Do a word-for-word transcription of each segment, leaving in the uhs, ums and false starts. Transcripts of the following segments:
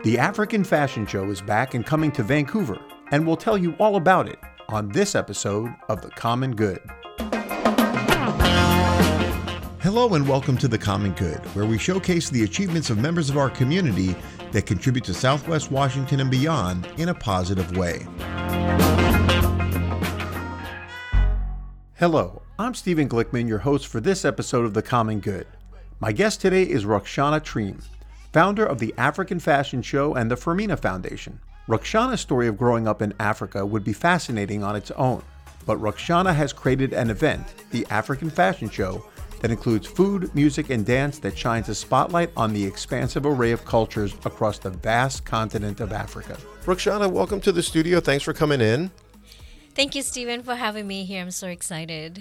The African Fashion Show is back and coming to Vancouver, and we'll tell you all about it on this episode of The Common Good. Hello and welcome to The Common Good, where we showcase the achievements of members of our community that contribute to Southwest Washington and beyond in a positive way. Hello, I'm Stephen Glickman, your host for this episode of The Common Good. My guest today is Rukhsana Treem, founder of the African Fashion Show and the Fermina Foundation. Rukhsana's story of growing up in Africa would be fascinating on its own, but Rukhsana has created an event, the African Fashion Show, that includes food, music, and dance that shines a spotlight on the expansive array of cultures across the vast continent of Africa. Rukhsana, welcome to the studio. Thanks for coming in. Thank you, Stephen, for having me here. I'm so excited.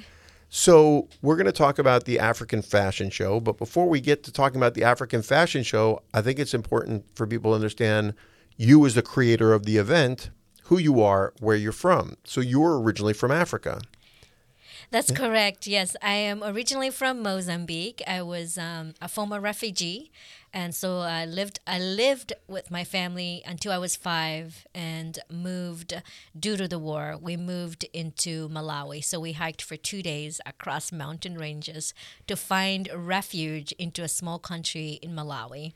So we're going to talk about the African Fashion Show, but before we get to talking about the African Fashion Show, I think it's important for people to understand you as the creator of the event, who you are, where you're from. So you're originally from Africa. That's yeah. correct. Yes, I am originally from Mozambique. I was um, a former refugee, and so I lived. I lived with my family until I was five, and moved due to the war. We moved into Malawi, so we hiked for two days across mountain ranges to find refuge into a small country in Malawi.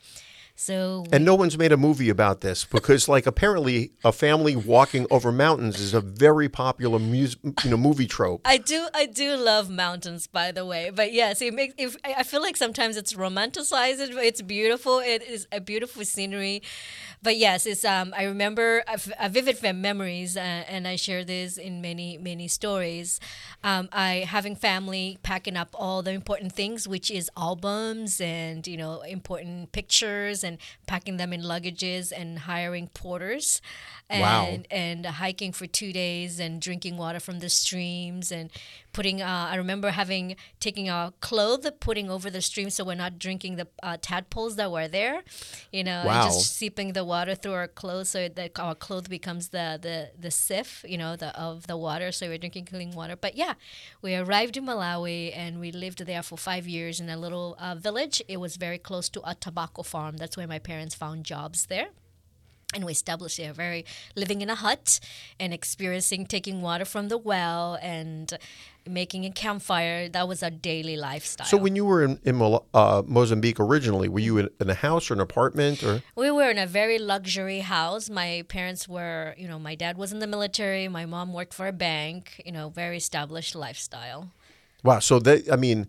So we, and no one's made a movie about this because, like, apparently a family walking over mountains is a very popular mus- you know, movie trope. I do, I do love mountains, by the way. But yes, it makes. If, I feel like sometimes it's romanticized. It's beautiful. It is a beautiful scenery. But yes, it's. Um, I remember a, a vivid memories, uh, and I share this in many, many stories. Um, I having family packing up all the important things, which is albums and you know important pictures. And packing them in luggages and hiring porters and wow. and hiking for two days and drinking water from the streams and putting uh, I remember having taking our clothes putting over the stream so we're not drinking the uh, tadpoles that were there, you know, wow. and just seeping the water through our clothes so that our clothes becomes the the the sieve, you know, the of the water, so we're drinking clean water. But yeah, we arrived in Malawi and we lived there for five years in a little uh, village. It was very close to a tobacco farm. That's where my parents found jobs there. And we established there, very living in a hut and experiencing taking water from the well and making a campfire. That was our daily lifestyle. So when you were in, in uh, Mozambique originally, were you in, in a house or an apartment? Or we were in a very luxury house. My parents were, you know, my dad was in the military. My mom worked for a bank. You know, very established lifestyle. Wow. So they, I mean.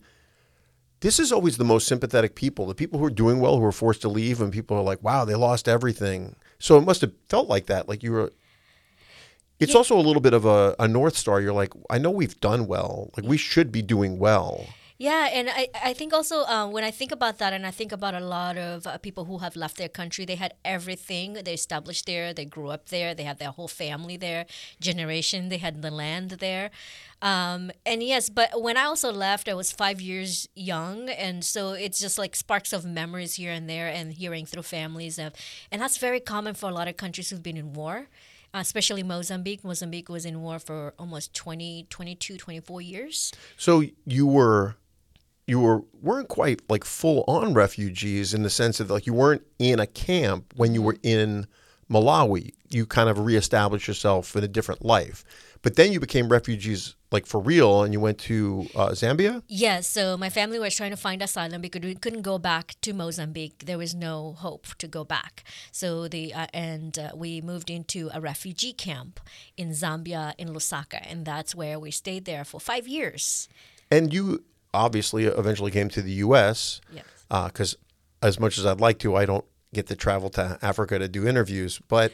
This is always the most sympathetic people, the people who are doing well, who are forced to leave, and people are like, wow, they lost everything. So it must have felt like that, like you were. It's yeah. also a little bit of a, a North Star. You're like, I know we've done well. Like, we should be doing well. Yeah, and I, I think also uh, when I think about that, and I think about a lot of uh, people who have left their country, they had everything. They established there. They grew up there. They had their whole family there, generation. They had the land there. Um, and yes, but when I also left, I was five years young. And so it's just like sparks of memories here and there and hearing through families. Of, and that's very common for a lot of countries who've been in war. Uh, especially Mozambique. Mozambique was in war for almost twenty, twenty-two, twenty-four years. So you were... You were, weren't quite like full-on refugees in the sense that like you weren't in a camp when you were in Malawi. You kind of reestablished yourself in a different life. But then you became refugees like for real and you went to uh, Zambia? Yes. So my family was trying to find asylum because we couldn't go back to Mozambique. There was no hope to go back. So the uh, and uh, we moved into a refugee camp in Zambia in Lusaka. And that's where we stayed there for five years. And you... obviously eventually came to the U S Yes. Because uh, as much as I'd like to, I don't get to travel to Africa to do interviews. But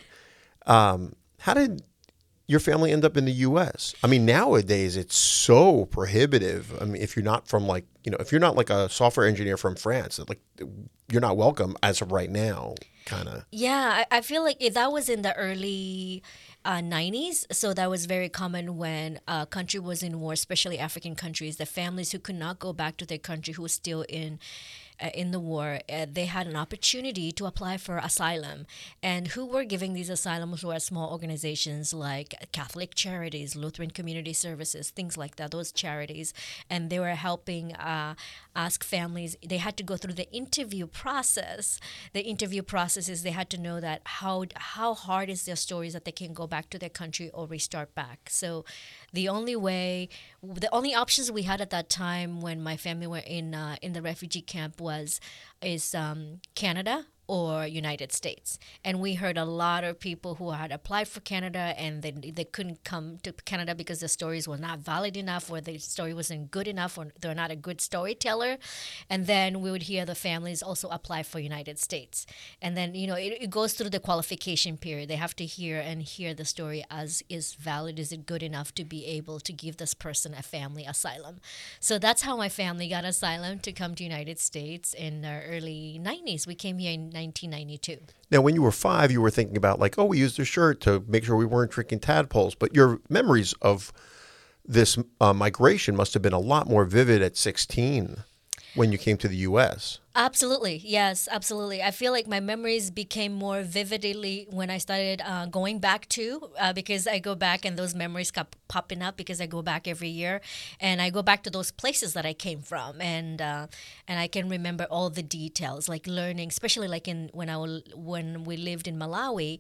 um, how did your family end up in the U S? I mean, nowadays it's so prohibitive. I mean, if you're not from like, you know, if you're not like a software engineer from France, like you're not welcome as of right now, kind of. Yeah, I, I feel like that was in the early Uh, nineties. So that was very common when a country was in war, especially African countries, the families who could not go back to their country, who were still in uh, in the war, uh, they had an opportunity to apply for asylum. And who were giving these asylums were small organizations like Catholic Charities, Lutheran Community Services, things like that, those charities. And they were helping uh, ask families, they had to go through the interview process. The interview process is they had to know that how how hard is their stories that they can go back to their country or restart back. So the only way, the only options we had at that time when my family were in uh, in the refugee camp was is um, Canada or United States. And we heard a lot of people who had applied for Canada and they, they couldn't come to Canada because the stories were not valid enough or the story wasn't good enough or they're not a good storyteller. And then we would hear the families also apply for United States. And then, you know, it, it goes through the qualification period. They have to hear and hear the story as is valid. Is it good enough to be able to give this person a family asylum? So that's how my family got asylum to come to United States in the early nineties. We came here in nineteen ninety-two. Now, when you were five, you were thinking about like, oh, we used a shirt to make sure we weren't drinking tadpoles. But your memories of this uh, migration must have been a lot more vivid at sixteen when you came to the U S. Absolutely. Yes, absolutely. I feel like my memories became more vividly when I started uh, going back to, uh, because I go back and those memories kept popping up because I go back every year and I go back to those places that I came from. And uh, and I can remember all the details, like learning, especially like in when I will, when we lived in Malawi,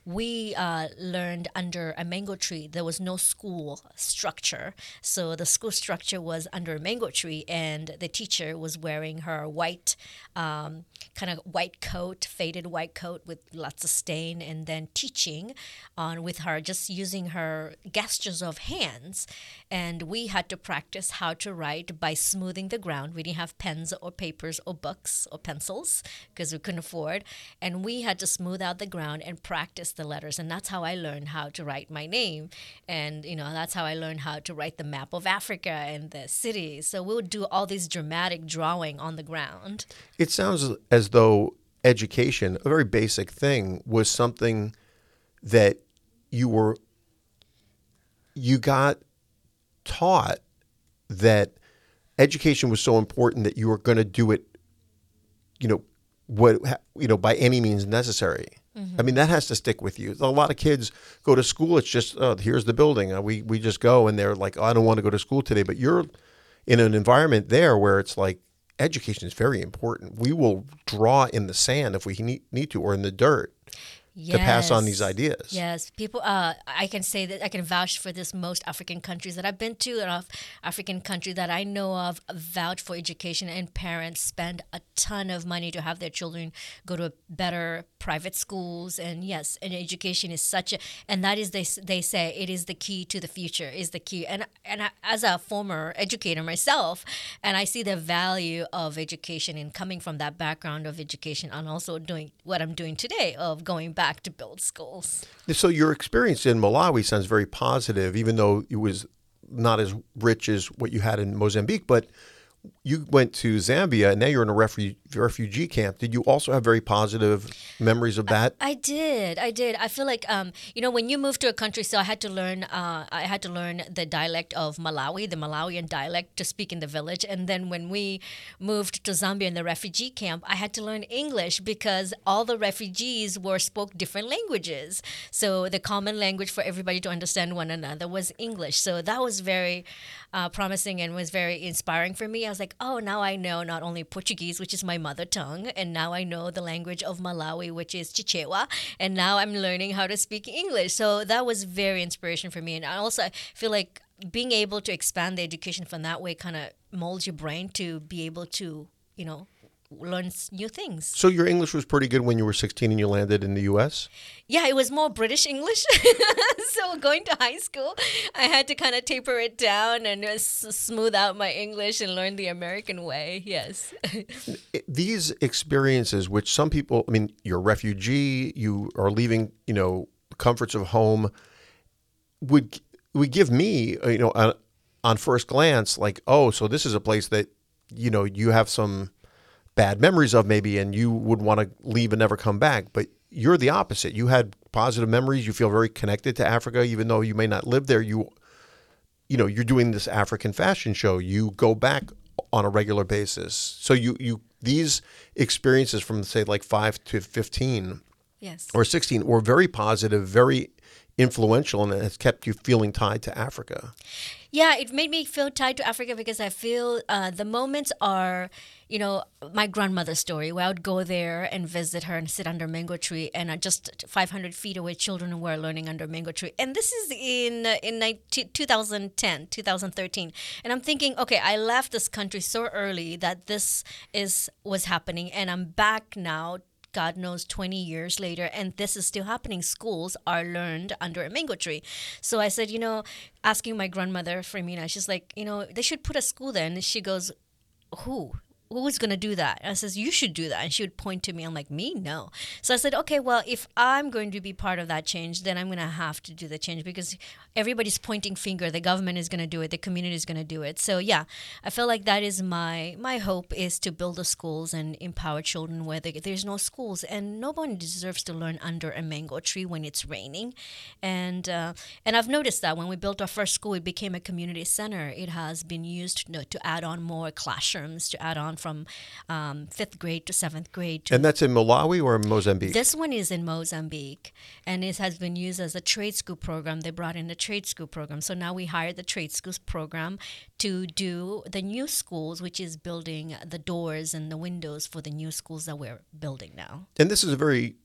we uh, learned under a mango tree. There was no school structure. So the school structure was under a mango tree and the teacher was wearing her white Um, kind of white coat, faded white coat with lots of stain, and then teaching on with her, just using her gestures of hands. And we had to practice how to write by smoothing the ground. We didn't have pens or papers or books or pencils because we couldn't afford. And we had to smooth out the ground and practice the letters. And that's how I learned how to write my name. And, you know, that's how I learned how to write the map of Africa and the cities. So we would do all these dramatic drawing on the ground. It sounds as though education, a very basic thing, was something that you were, you got taught that education was so important that you were going to do it, you know, what, you know, by any means necessary. Mm-hmm. I mean, that has to stick with you. A lot of kids go to school. It's just, oh, here's the building. Uh, we, we just go and they're like, oh, I don't want to go to school today. But you're in an environment there where it's like, education is very important. We will draw in the sand if we need, need to, or in the dirt. Yes. To pass on these ideas. Yes. People, uh, I can say that I can vouch for this. Most African countries that I've been to, and African countries that I know of, vouch for education, and parents spend a ton of money to have their children go to better private schools. And yes, and education is such a, and that is, they, they say, it is the key to the future, is the key. And, and I, as a former educator myself, and I see the value of education and coming from that background of education, and also doing what I'm doing today of going back back to build schools. So your experience in Malawi sounds very positive, even though it was not as rich as what you had in Mozambique. But you went to Zambia, and now you're in a refu- refugee camp. Did you also have very positive memories of that? I, I did. I did. I feel like, um, you know, when you move to a country, so I had to learn. Uh, I had to learn the dialect of Malawi, the Malawian dialect, to speak in the village. And then when we moved to Zambia in the refugee camp, I had to learn English because all the refugees were spoke different languages. So the common language for everybody to understand one another was English. So that was very uh, promising and was very inspiring for me. I was like, oh, now I know not only Portuguese, which is my mother tongue, and now I know the language of Malawi, which is Chichewa, and now I'm learning how to speak English. So that was very inspiration for me. And I also feel like being able to expand the education from that way kind of molds your brain to be able to, you know, learn new things. So your English was pretty good when you were sixteen and you landed in the U S? Yeah, it was more British English. So going to high school, I had to kind of taper it down and just smooth out my English and learn the American way. Yes. These experiences, which some people, I mean, you're a refugee, you are leaving, you know, comforts of home, would would give me, you know, on, on first glance, like, oh, so this is a place that, you know, you have some bad memories of maybe, and you would want to leave and never come back. But you're the opposite. You had positive memories. You feel very connected to Africa, even though you may not live there. You, you know, you're doing this African fashion show. You go back on a regular basis. So you, you these experiences from, say, like five to fifteen Yes. or sixteen were very positive, very influential, and it has kept you feeling tied to Africa. Yeah, it made me feel tied to Africa because I feel uh, the moments are, you know, my grandmother's story, where I would go there and visit her and sit under a mango tree, and uh, just five hundred feet away, children were learning under a mango tree. And this is in uh, in nineteen, twenty ten, twenty thirteen. And I'm thinking, okay, I left this country so early that this is was happening, and I'm back now, God knows, twenty years later, and this is still happening. Schools are learned under a mango tree. So I said, you know, asking my grandmother, Firmina, she's like, you know, they should put a school there. And she goes, who? Who's going to do that? And I says, you should do that. And she would point to me. I'm like, me? No. So I said, okay, well, if I'm going to be part of that change, then I'm going to have to do the change, because everybody's pointing finger. The government is going to do it. The community is going to do it. So yeah, I feel like that is my my hope, is to build the schools and empower children where they, there's no schools. And nobody deserves to learn under a mango tree when it's raining. And uh, and I've noticed that when we built our first school, it became a community center. It has been used, you know, to add on more classrooms, to add on from um, fifth grade to seventh grade. To And that's in Malawi or in Mozambique? This one is in Mozambique, and it has been used as a trade school program. They brought in the trade school program. So now we hired the trade schools program to do the new schools, which is building the doors and the windows for the new schools that we're building now. And this is a very,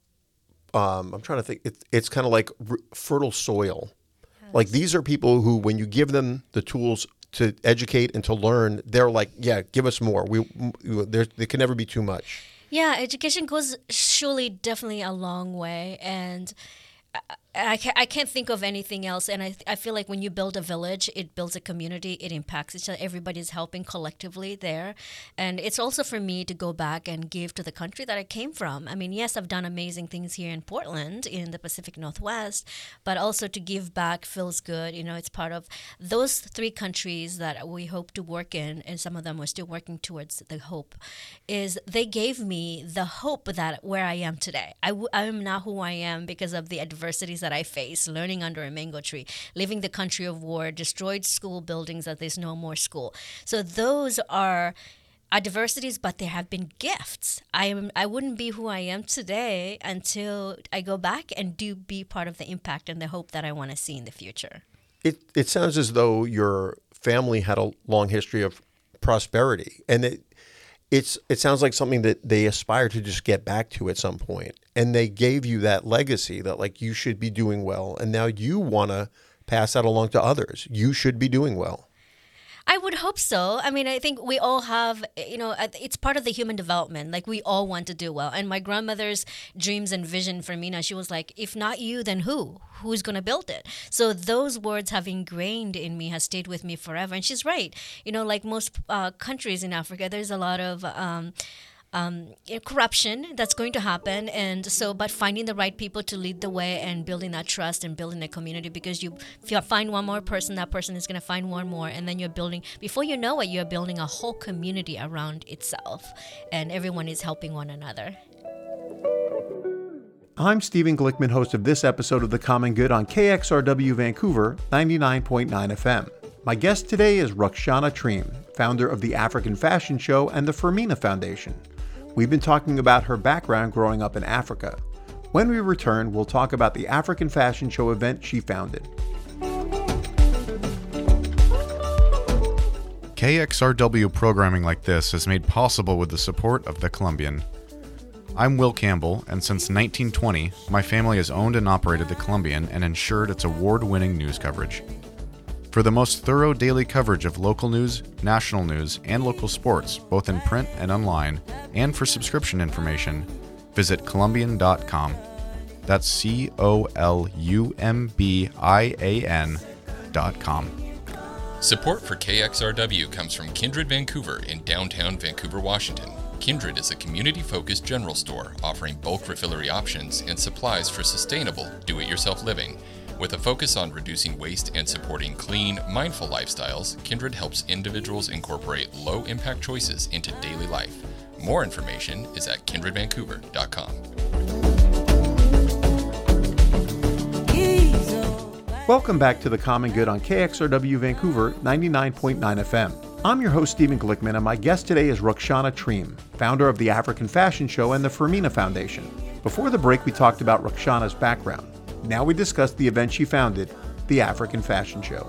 um, I'm trying to think, it, it's kind of like r- fertile soil. Yes. Like these are people who, when you give them the tools to educate and to learn, they're like, yeah, give us more. We, we there, there can never be too much. Yeah, education goes surely definitely a long way, and I, I, can't, I can't think of anything else. And I I feel like when you build a village, it builds a community, it impacts each other. Everybody's helping collectively there. And it's also for me to go back and give to the country that I came from. I mean, yes, I've done amazing things here in Portland, in the Pacific Northwest, but also to give back feels good. You know, it's part of those three countries that we hope to work in, and some of them we're still working towards the hope, is they gave me the hope that where I am today. I, w- I am not who I am because of the adversities that I face, learning under a mango tree, leaving the country of war, destroyed school buildings that there's no more school. So those are adversities, but there have been gifts. I am I wouldn't be who I am today until I go back and do be part of the impact and the hope that I want to see in the future. It it sounds as though your family had a long history of prosperity, and it it's it sounds like something that they aspire to just get back to at some point. And they gave you that legacy that, like, you should be doing well, and now you want to pass that along to others. You should be doing well. I would hope so. I mean, I think we all have, you know, it's part of the human development. Like, we all want to do well. And my grandmother's dreams and vision for Mina, she was like, if not you, then who? Who's going to build it? So those words have ingrained in me, has stayed with me forever. And she's right. You know, like most uh, countries in Africa, there's a lot of Um, Um, corruption that's going to happen, and so but finding the right people to lead the way and building that trust and building a community, because you if you find one more person, that person is going to find one more, and then you're building, before you know it, you're building a whole community around itself, and everyone is helping one another. I'm Stephen Glickman, host of this episode of The Common Good on K X R W Vancouver ninety-nine point nine F M. My guest today is Rukhsana Treem, founder of the African Fashion Show and the Firmina Foundation. We've been talking about her background growing up in Africa. When we return, we'll talk about the African Fashion Show event she founded. K X R W programming like this is made possible with the support of The Columbian. I'm Will Campbell, and since nineteen twenty, my family has owned and operated The Columbian and ensured its award-winning news coverage. For the most thorough daily coverage of local news, national news, and local sports, both in print and online, and for subscription information, visit Columbian dot com. That's C O L U M B I A N dot com. Support for K X R W comes from Kindred Vancouver in downtown Vancouver, Washington. Kindred is a community-focused general store offering bulk refillery options and supplies for sustainable, do-it-yourself living. With a focus on reducing waste and supporting clean, mindful lifestyles, Kindred helps individuals incorporate low-impact choices into daily life. More information is at kindred vancouver dot com. Welcome back to The Common Good on K X R W Vancouver ninety-nine point nine F M. I'm your host, Stephen Glickman, and my guest today is Rukhsana Treem, founder of the African Fashion Show and the Fermina Foundation. Before the break, we talked about Rukhsana's background. Now we discuss the event she founded, the African Fashion Show.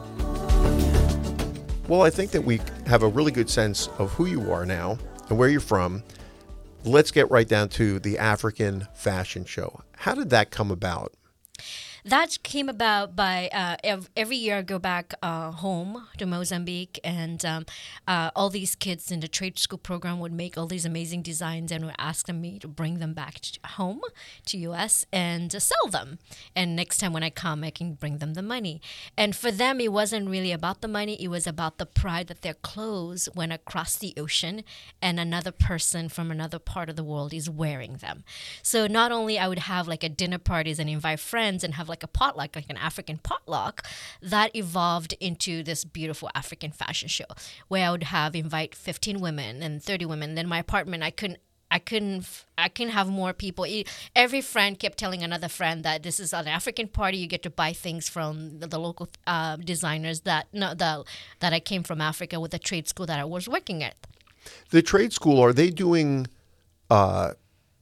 Well, I think that we have a really good sense of who you are now and where you're from. Let's get right down to the African Fashion Show. How did that come about? That came about by uh, ev- every year I go back uh, home to Mozambique, and um, uh, all these kids in the trade school program would make all these amazing designs and would ask me to bring them back to home to U S and uh, sell them. And next time when I come, I can bring them the money. And for them, it wasn't really about the money. It was about the pride that their clothes went across the ocean and another person from another part of the world is wearing them. So not only I would have like a dinner parties and invite friends and have like a potluck, like an African potluck, that evolved into this beautiful African fashion show where I would have invite fifteen women and thirty women. Then my apartment, I couldn't I couldn't I couldn't have more people. Every friend kept telling another friend that this is an African party. You get to buy things from the, the local uh, designers that no the that I came from Africa with the trade school that I was working at. The trade school, are they doing uh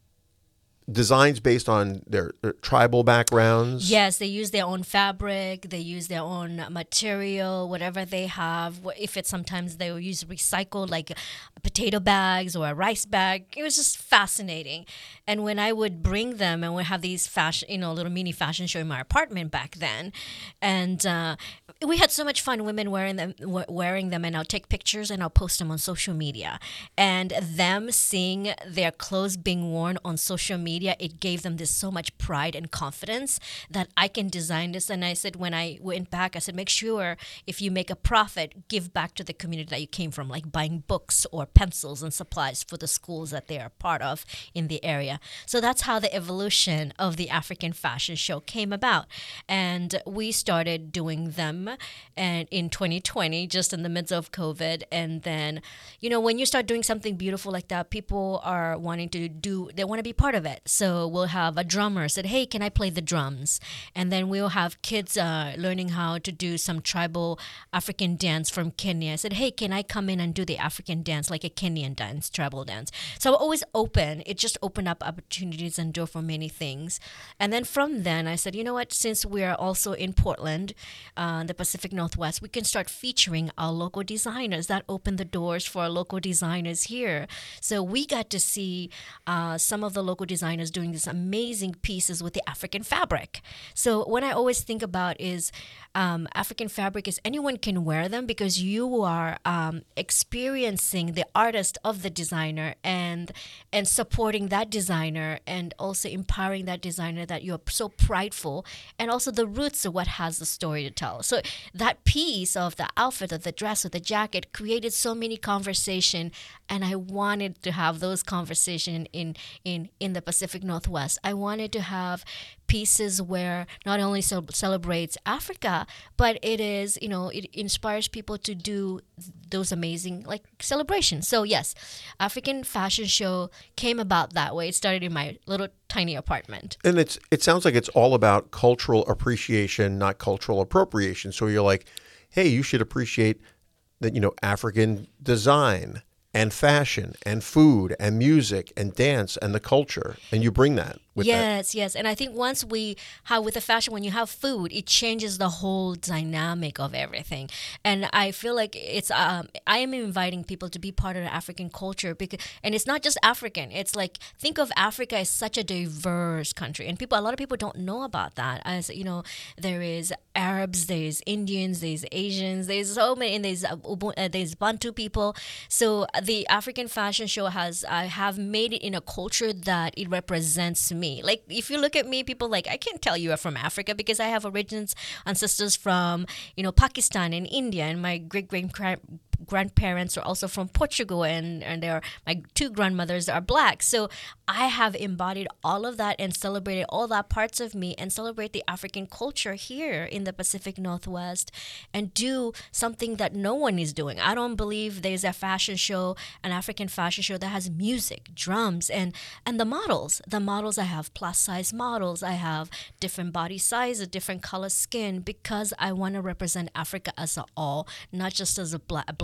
designs based on their, their tribal backgrounds? Yes, they use their own fabric, they use their own material, whatever they have. If it's sometimes they will use recycled, like potato bags or a rice bag. It was just fascinating. And when I would bring them and we have these fashion, you know, little mini fashion show in my apartment back then, and uh, we had so much fun. Women wearing them, wearing them, and I'll take pictures and I'll post them on social media. And them seeing their clothes being worn on social media. Media, it gave them this so much pride and confidence that I can design this. And I said, when I went back, I said, make sure if you make a profit, give back to the community that you came from, like buying books or pencils and supplies for the schools that they are part of in the area. So that's how the evolution of the African Fashion Show came about. And we started doing them and in twenty twenty, just in the midst of COVID. And then, you know, when you start doing something beautiful like that, people are wanting to do, they want to be part of it. So we'll have a drummer said, hey, can I play the drums? And then we'll have kids uh, learning how to do some tribal African dance from Kenya. I said, hey, can I come in and do the African dance, like a Kenyan dance, tribal dance? So I'm always open. It just opened up opportunities and door for many things. And then from then I said, you know what, since we are also in Portland, uh, the Pacific Northwest, we can start featuring our local designers. That opened the doors for our local designers here. So we got to see uh, some of the local designers doing these amazing pieces with the African fabric. So what I always think about is um, African fabric is anyone can wear them because you are um, experiencing the artist of the designer and and supporting that designer and also empowering that designer that you're so prideful, and also the roots of what has the story to tell. So that piece of the outfit, of the dress, or the jacket created so many conversation, and I wanted to have those conversation in in in the Pacific Northwest. I wanted to have pieces where not only ce- celebrates Africa, but it is, you know, it inspires people to do those amazing like celebrations. So yes, African Fashion Show came about that way. It started in my little tiny apartment. And it's it sounds like it's all about cultural appreciation, not cultural appropriation. So you're like, hey, you should appreciate that, you know, African design and fashion and food and music and dance and the culture, and you bring that with yes that. yes and I think once we have with the fashion, when you have food, it changes the whole dynamic of everything. And I feel like it's um I am inviting people to be part of the African culture, because and it's not just African, it's like, think of Africa as such a diverse country, and people a lot of people don't know about that. As you know, there is Arabs, there's Indians, there's Asians, there's so many, and there's uh, there's Bantu people. So the African Fashion Show has I have made it in a culture that it represents me. Like if you look at me, people like, I can't tell you are from Africa because I have origins ancestors from, you know, Pakistan and India, and my great great grandparents are also from Portugal, and and they're my two grandmothers are black. So I have embodied all of that and celebrated all that parts of me, and celebrate the African culture here in the Pacific Northwest, and do something that no one is doing. I don't believe there's a fashion show, an African fashion show that has music, drums, and and the models. The models, I have plus size models, I have different body sizes, different color skin, because I want to represent Africa as a all, not just as a black, black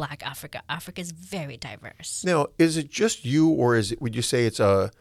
Black Africa. Africa is very diverse. Now, is it just you, or is it? Would you say it's a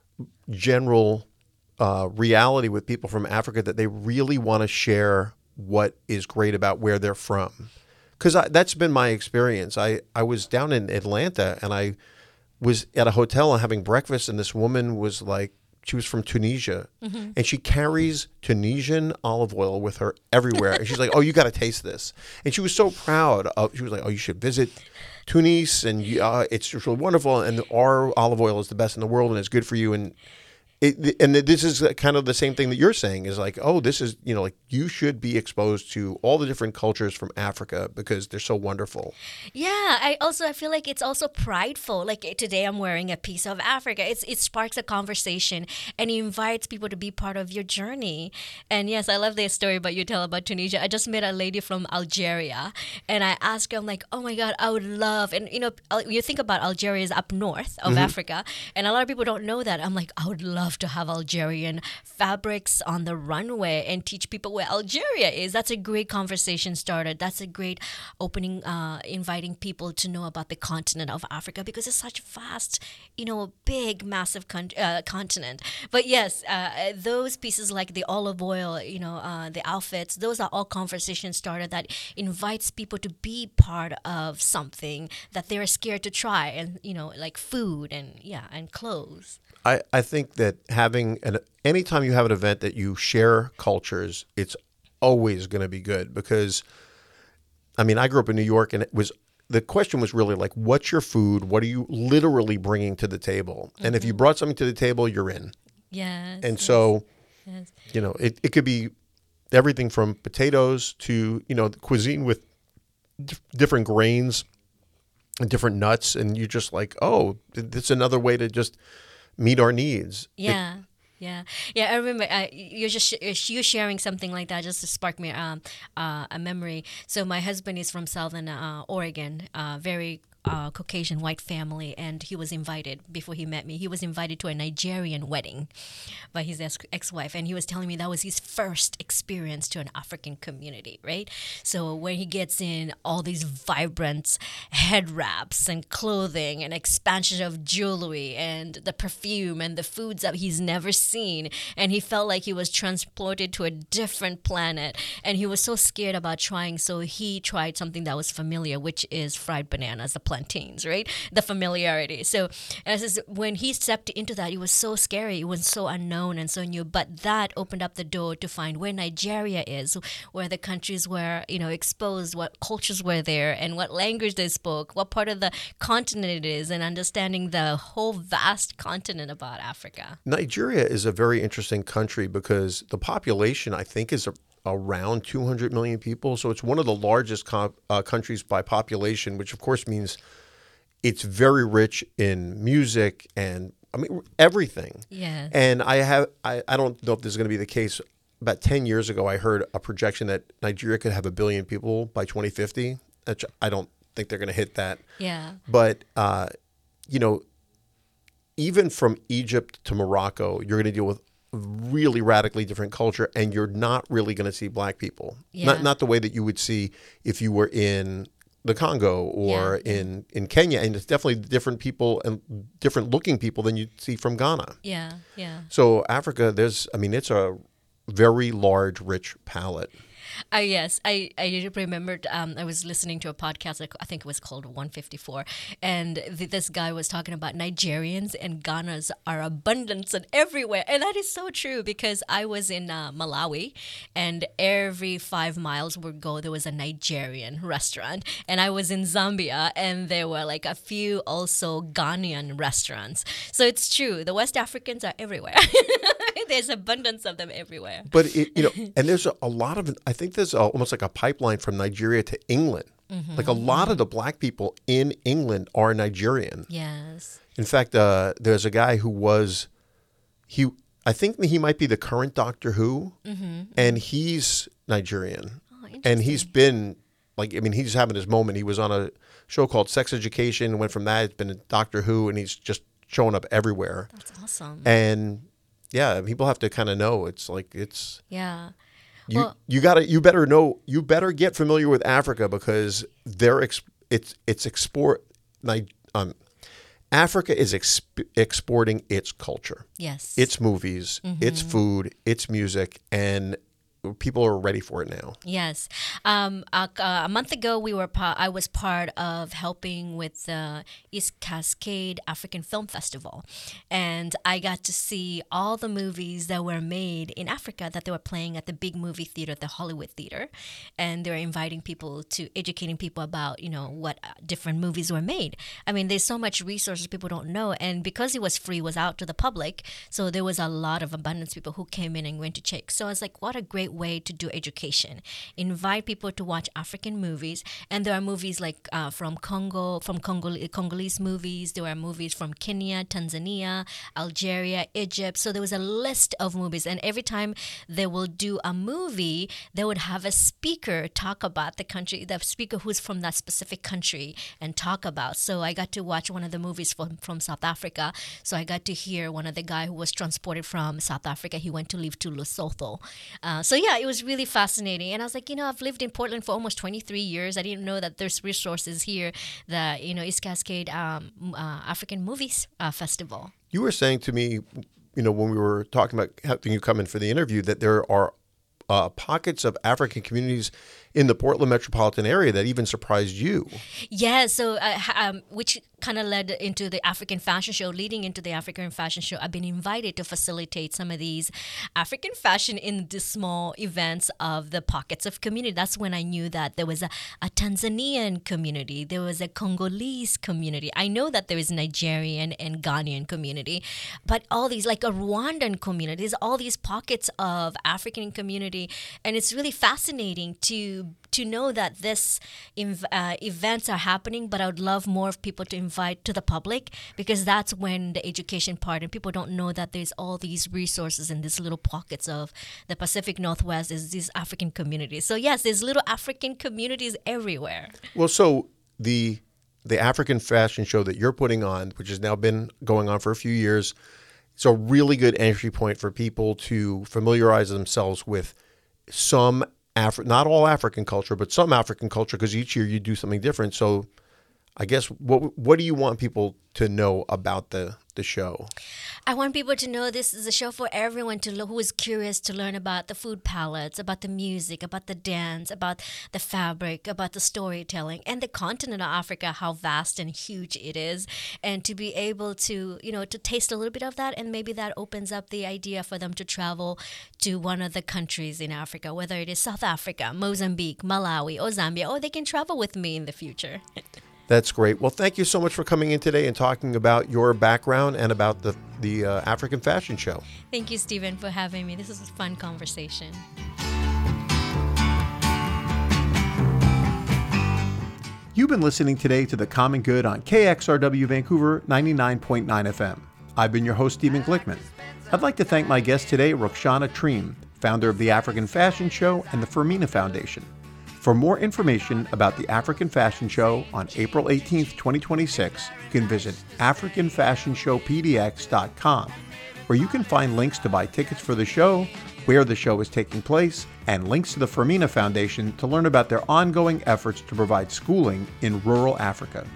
general uh, reality with people from Africa that they really want to share what is great about where they're from? Because that's been my experience. I, I was down in Atlanta, and I was at a hotel and having breakfast, and this woman was like, she was from Tunisia, mm-hmm. and she carries Tunisian olive oil with her everywhere. And she's like, "Oh, you got to taste this." And she was so proud of. She was like, "Oh, you should visit Tunis, and you, uh, it's just really wonderful. And our olive oil is the best in the world, and it's good for you." And It, and this is kind of the same thing that you're saying is like, oh, this is, you know, like you should be exposed to all the different cultures from Africa because they're so wonderful. Yeah, I also I feel like it's also prideful. Like today I'm wearing a piece of Africa. It's it sparks a conversation and it invites people to be part of your journey. And yes, I love this story about you tell about Tunisia. I just met a lady from Algeria and I asked her, I'm like, oh my God, I would love, and you know, you think about Algeria is up north of mm-hmm. Africa, and a lot of people don't know that. I'm like, I would love to have Algerian fabrics on the runway and teach people where Algeria is. That's a great conversation starter. That's a great opening, uh, inviting people to know about the continent of Africa because it's such a vast, you know, big, massive con- uh, continent. But yes, uh, those pieces like the olive oil, you know, uh, the outfits, those are all conversation starter that invites people to be part of something that they're scared to try, and you know, like food and yeah, and clothes. I, I think that having an anytime you have an event that you share cultures, it's always going to be good because, I mean, I grew up in New York and it was the question was really like, what's your food? What are you literally bringing to the table? Mm-hmm. And if you brought something to the table, you're in. Yes. And yes, so, yes. you know, it, it could be everything from potatoes to, you know, cuisine with d- different grains and different nuts. And you're just like, oh, it's another way to just meet our needs. Yeah. It, Yeah, yeah. I remember uh, you're just you sharing something like that just to spark me um, uh, a memory. So my husband is from Southern uh, Oregon, uh, very uh, Caucasian white family, and he was invited before he met me. He was invited to a Nigerian wedding by his ex-wife, and he was telling me that was his first experience to an African community, right? So when he gets in, all these vibrant head wraps and clothing and expansion of jewelry and the perfume and the foods that he's never seen, and he felt like he was transported to a different planet, and he was so scared about trying, so he tried something that was familiar, which is fried bananas, the plantains, right? The familiarity. So as is, when he stepped into that, it was so scary, it was so unknown and so new, but that opened up the door to find where Nigeria is, where the countries were, you know, exposed, what cultures were there, and what language they spoke, what part of the continent it is, and understanding the whole vast continent about Africa. Nigeria is a very interesting country because the population, I think, is a, around two hundred million people. So it's one of the largest co- uh, countries by population, which of course means it's very rich in music and, I mean, everything. Yeah. And I have, I, I don't know if this is going to be the case. About ten years ago, I heard a projection that Nigeria could have a billion people by twenty fifty. Which I don't think they're going to hit that. Yeah. But, uh, you know, even from Egypt to Morocco, you're going to deal with really radically different culture, and you're not really going to see black people. Yeah. Not not the way that you would see if you were in the Congo or yeah. in, in Kenya. And it's definitely different people and different looking people than you'd see from Ghana. Yeah, yeah. So Africa, there's, I mean, it's a very large, rich palette. Uh, yes, I, I remembered um, I was listening to a podcast, I think it was called one fifty-four, and th- this guy was talking about Nigerians and Ghanas are abundant and everywhere. And that is so true because I was in uh, Malawi, and every five miles we go, there was a Nigerian restaurant. And I was in Zambia, and there were like a few also Ghanaian restaurants. So it's true, the West Africans are everywhere. There's abundance of them everywhere. But, it, you know, and there's a, a lot of, I think there's a, almost like a pipeline from Nigeria to England. Mm-hmm. Like a lot of the black people in England are Nigerian. Yes. In fact, uh, there's a guy who was, he, I think he might be the current Doctor Who, mm-hmm. and he's Nigerian. Oh, and he's been, like, I mean, he's having his moment. He was on a show called Sex Education, went from that, it's been a Doctor Who, and he's just showing up everywhere. That's awesome. And yeah, people have to kind of know. It's like it's yeah. You well, you gotta you better know you better get familiar with Africa because they're ex- it's it's export. Like, um, Africa is exp- exporting its culture, Yes. its movies, its food, its music, and people are ready for it now. Yes. Um, a, a month ago, we were pa- I was part of helping with the East Cascade African Film Festival. And I got to see all the movies that were made in Africa that they were playing at the big movie theater, the Hollywood Theater. And they were inviting people to, educating people about, you know, what different movies were made. I mean, there's so much resources people don't know. And because it was free, it was out to the public. So there was a lot of abundance people who came in and went to check. So I was like, what a great way to do education. Invite people to watch African movies. And there are movies like uh, from Congo, from Congol- Congolese movies. There are movies from Kenya, Tanzania, Algeria, Egypt. So there was a list of movies. And every time they will do a movie, they would have a speaker talk about the country, the speaker who's from that specific country and talk about. So I got to watch one of the movies from, from South Africa. So I got to hear one of the guy who was transported from South Africa. He went to live to Lesotho. Uh, so yeah, it was really fascinating. And I was like, you know, I've lived in Portland for almost twenty-three years. I didn't know that there's resources here, that, you know, East Cascade um, uh, African Movies uh, Festival. You were saying to me, you know, when we were talking about having you come in for the interview, that there are uh, pockets of African communities in the Portland metropolitan area that even surprised you. Yeah, so uh, um, which kind of led into the African Fashion Show. Leading into the African Fashion Show, I've been invited to facilitate some of these African fashion in the small events of the pockets of community. That's when I knew that there was a, a Tanzanian community, there was a Congolese community. I know that there is Nigerian and Ghanaian community, but all these, like a Rwandan community, there's all these pockets of African community, and it's really fascinating to to know that this inv- uh, events are happening, but I would love more of people to invite to the public, because that's when the education part, and people don't know that there's all these resources in these little pockets of the Pacific Northwest, is these African communities. So yes, there's little African communities everywhere. Well, so the the African Fashion Show that you're putting on, which has now been going on for a few years, it's a really good entry point for people to familiarize themselves with some Afri- not all African culture, but some African culture, because each year you do something different. So I guess what what do you want people to know about the, the show? I want people to know this is a show for everyone to lo- who is curious to learn about the food palettes, about the music, about the dance, about the fabric, about the storytelling, and the continent of Africa, how vast and huge it is, and to be able to, you know, to taste a little bit of that, and maybe that opens up the idea for them to travel to one of the countries in Africa, whether it is South Africa, Mozambique, Malawi, or Zambia, or they can travel with me in the future. That's great. Well, thank you so much for coming in today and talking about your background and about the, the uh, African Fashion Show. Thank you, Stephen, for having me. This was a fun conversation. You've been listening today to The Common Good on K X R W Vancouver ninety-nine point nine F M. I've been your host, Stephen Glickman. I'd like to thank my guest today, Rukhsana Treem, founder of the African Fashion Show and the Fermina Foundation. For more information about the African Fashion Show on April eighteenth, twenty twenty-six, you can visit african fashion show p d x dot com, where you can find links to buy tickets for the show, where the show is taking place, and links to the Fermina Foundation to learn about their ongoing efforts to provide schooling in rural Africa.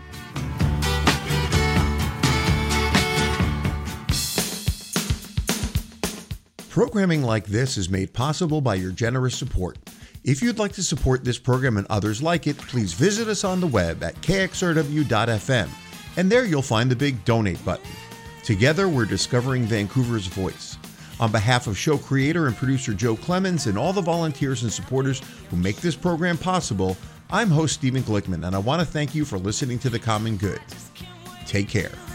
Programming like this is made possible by your generous support. If you'd like to support this program and others like it, please visit us on the web at k x r w dot f m, and there you'll find the big donate button. Together, we're discovering Vancouver's voice. On behalf of show creator and producer Joe Clemens and all the volunteers and supporters who make this program possible, I'm host Stephen Glickman, and I want to thank you for listening to The Common Good. Take care.